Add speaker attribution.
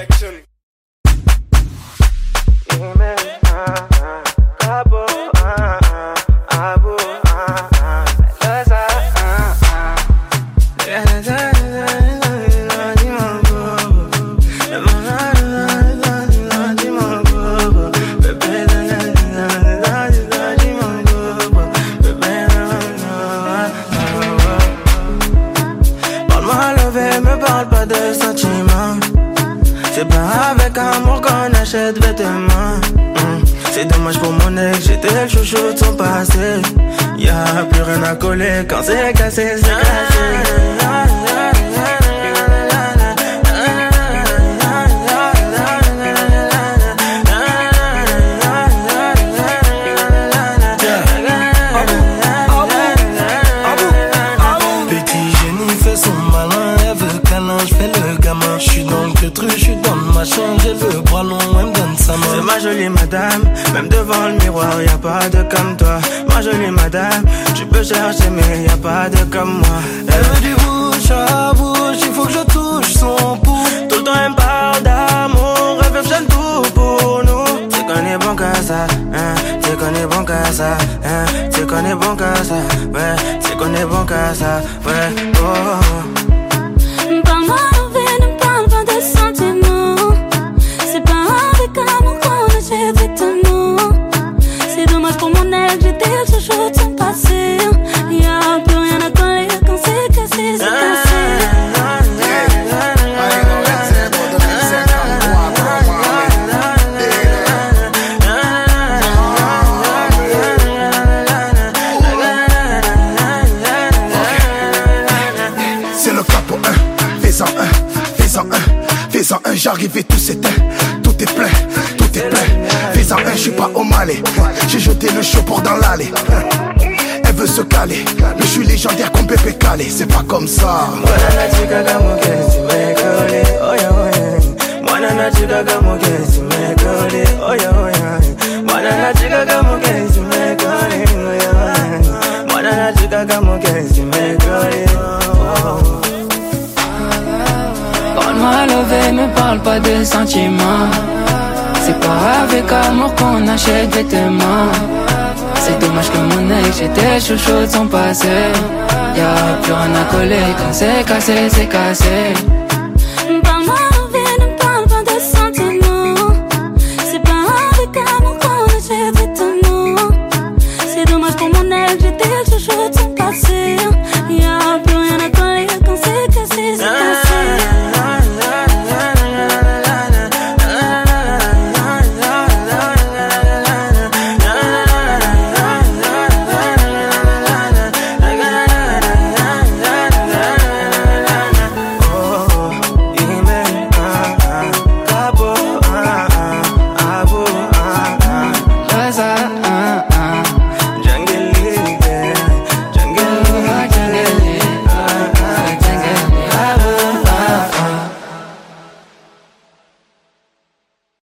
Speaker 1: C'est pas avec amour qu'on achète vêtements. C'est dommage pour mon ex, j'étais le chouchou de son passé. Y'a plus rien à coller quand c'est cassé, c'est cassé.
Speaker 2: J'ai le bras long, elle me donne sa main.
Speaker 1: C'est ma jolie madame, même devant le miroir y'a pas de comme toi. Ma jolie madame, tu peux chercher mais y'a pas de comme moi.
Speaker 2: Elle veut du bouche à bouche, il faut que je touche son pouls.
Speaker 1: Tout le temps elle me parle d'amour, elle veut que je donne tout pour nous. C'est qu'on est bon qu'à ça, hein, c'est qu'on est bon qu'à ça, hein, c'est qu'on est bon qu'à ça, ouais, c'est qu'on est bon qu'à ça, ouais, oh.
Speaker 3: Parle-moi d'envie, ne parle pas de sentiments. C'est pas avec amour qu'on achète vêtements. C'est dommage pour mon ex, j'étais le chouchou de son passé. Y'a plus rien à coller quand c'est cassé, c'est cassé.
Speaker 4: C'est le capo 1, fais-en un, fais-en un, fais-en un, j'arrive et tout s'éteint. Tout est plein, tout est plein. Fais-en un, j'suis pas au Malais. J'ai jeté le chaud pour dans l'allée. Elle veut se caler, mais j'suis légendaire comme Pépé Calé. C'est pas comme ça.
Speaker 1: Mwana chica como que si me cole, oye oye. Mwana chica como que si me cole, oye oye. Mwana chica como que si me cole, oye oye. Mwana chica como que si me cole.
Speaker 5: Parle-moi levé, me parle pas de sentiments. C'est pas avec amour qu'on achète vêtements. C'est dommage que mon ex, j'étais chouchou de son passé. Y'a plus rien à coller quand c'est cassé, c'est cassé.